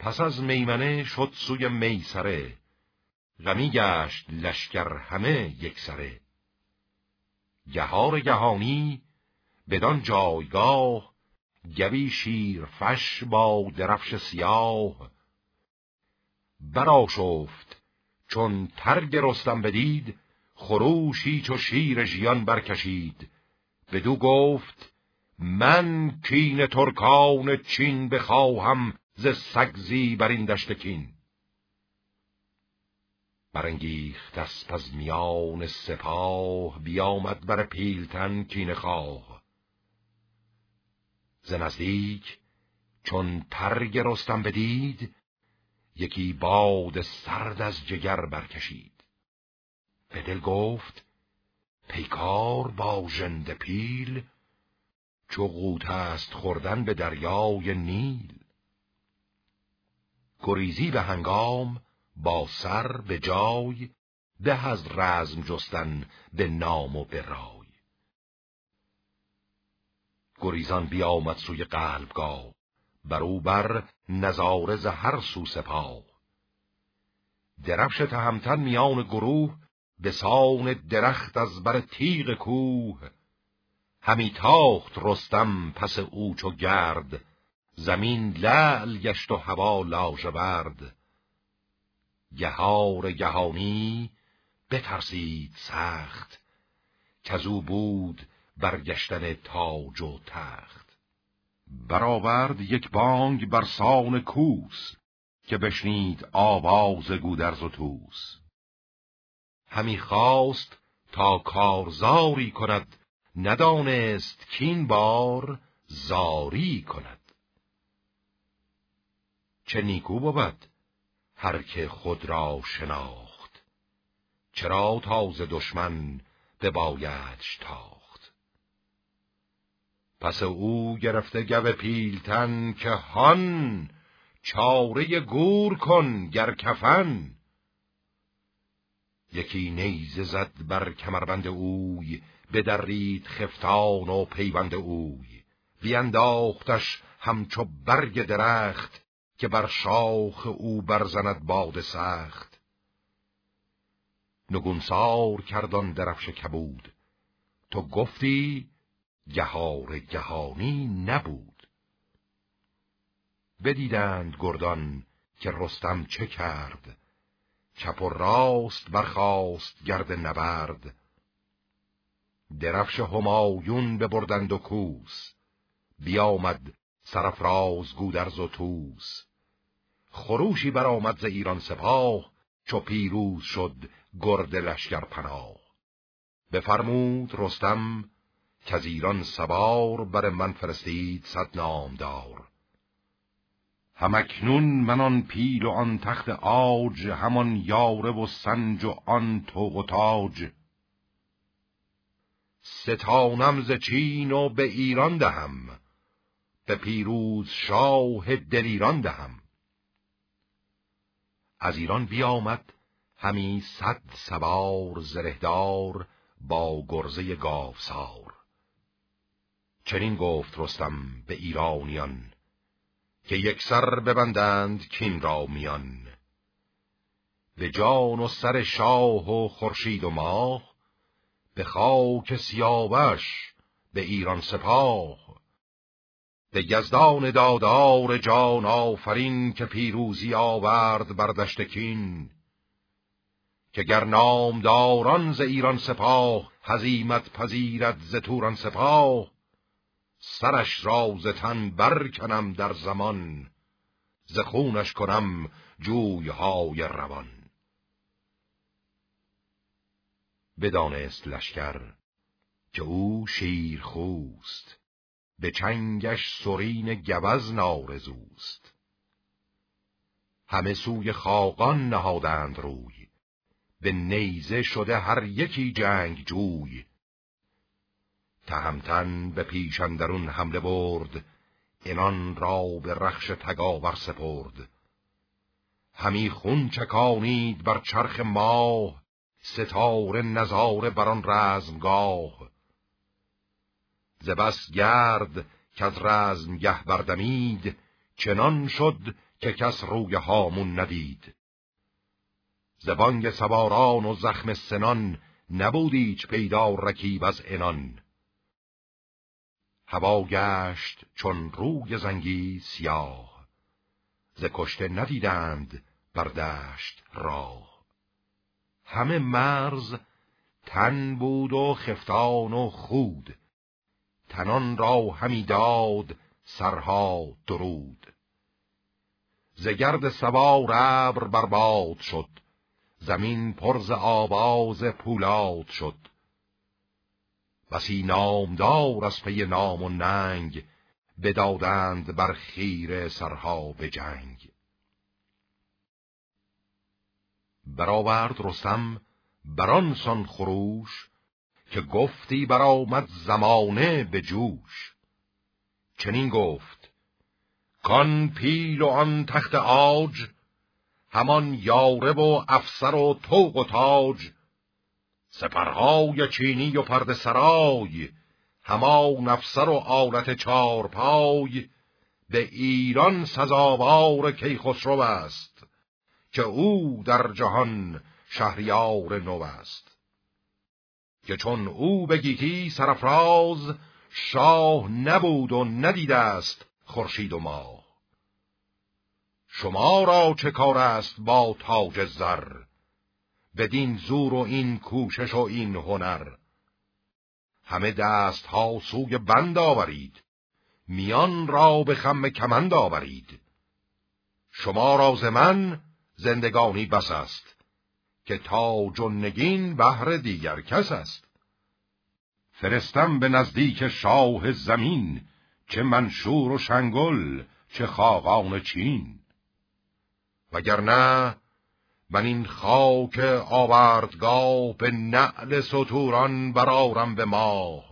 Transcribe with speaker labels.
Speaker 1: پس از میمنه شد سوی میسره، غمی گشت لشکر همه یکسره. گهار گهانی بدان جایگاه، گوی شیرفش با درفش سیاه. برآشفت چون ترگ رستم بدید، خروشی چو شیر ژیان برکشید. بدو گفت من کین ترکان چین، بخواهم ز سگزی بر این دشت کین. برانگیخت اسپ از میان سپاه، بیامد بر پیلتن کینه خواه. ز نزدیک چون ترگ رستم بدید، یکی باد سرد از جگر برکشید. به دل گفت پیکار با ژنده پیل، چو غوطه است خوردن به دریای نیل. گریزی به هنگام با سر به جای، به از رزم جستن به نام و به رای. گریزان بیامد سوی قلبگاه، برو بر نظاره ز هر سو سپاه. درفش تهمتن میان گروه، به سان درخت از بر تیغ کوه. همی تاخت رستم پس او چو گرد، زمین لعل گشت و هوا لاژورد. گهار گهانی بترسید سخت، کزو بود برگشتن تاج و تخت. برآورد یک بانگ بر سان کوس، که بشنید آواز گودرز و طوس. همی خواست تا کارزاری کند، ندانست کین بار زاری کند. چه نیکو بود هر که خود را شناخت، چرا تاز دشمن ببایدش تاخت. پس او گرفته گو پیلتن، که هان چاره گور کن گر کفن. یکی نیزه زد بر کمربند اوی، بدرید خفتان و پیوند اوی. بینداختش همچو برگ درخت، که بر شاخ او برزند باد سخت. نگونسار کردان درفش کبود، تو گفتی گهار گهانی نبود. بدیدند گردان که رستم چه کرد، چپ و راست برخاست گرد نبرد. درفش همایون ببردند و کوس، بیامد سرافراز گودرز و طوس. خروشی برآمد ز ایران سپاه، چو پیروز شد گرد لشکر پناه. بفرمود رستم کز ایران سوار، بر من فرستید 100 نامدار. همکنون من آن پیل و آن تخت عاج، همان یاره و سنج و آن طوق و تاج. ستانم ز چین و به ایران دهم، به پیروز شاه دلیران دهم. از ایران بیامد همی 100 سوار، زرهدار با گرزه گاوسار. چنین گفت رستم به ایرانیان، که یکسر ببندند کین را میان. به جان و سر شاه و خورشید و ماه، به خاک سیاوش به ایران سپاه. به یزدان دادار جان آفرین، که پیروزی آورد بر دشت کین. که گر نامداران ز ایران سپاه، هزیمت پذیرد ز توران سپاه. سرش را ز تن برکنم در زمان، ز خونش کنم جویهای روان. بدانست لشکر که او شیرخوست، به چنگش سرین گوز نارزوست. همه سوی خاقان نهادند روی، به نیزه شده هر یکی جنگ جوی. تهمتن به پیش اندرون حمله برد، اینان را به رخش تگاور سپرد. همی خون چکانید بر چرخ ماه، ستاره نظاره بران رزمگاه. ز بس گرد که از رزمگه بردمید، چنان شد که کس روی هامون ندید. زبانگ سواران و زخم سنان، نبود ایچ پیدا رکیب از عنان. هوا گشت چون روی زنگی سیاه، ز کشته ندیدند بر دشت راه. همه مرز تن بود و خفتان و خود، تنان را همی داد سرها درود. ز گرد سوار ابر برباد شد، زمین پر ز آواز پولاد شد. بسی نامدار از پی نام و ننگ، بدادند بر خیره سرها به جنگ. برآورد رستم بران سان خروش، که گفتی برآمد زمانه به جوش. چنین گفت کان پیل و آن تخت عاج، همان یاره و افسر و طوق و تاج. سپرهای چینی و پرده سرای، همان افسر و آلت چارپای. به ایران سزاوار کیخسرو است، که او در جهان شهریار نو است. که چون او به گیتی سرافراز، شاه نبود و ندیده است خورشید و ماه. شما را چه کار است با تاج زر، بدین زور و این کوشش و این هنر. همه دست ها سوی بند آورید، میان را به خم کمند آورید. شما را ز من زندگانی بس است، که تاج و نگین بهر دیگر کس است. فرستم به نزدیک شاه زمین، چه منشور و شنگل چه خاقان چین. وگرنه من این خاک آوردگاه، به نعل ستوران برآرم به ماه.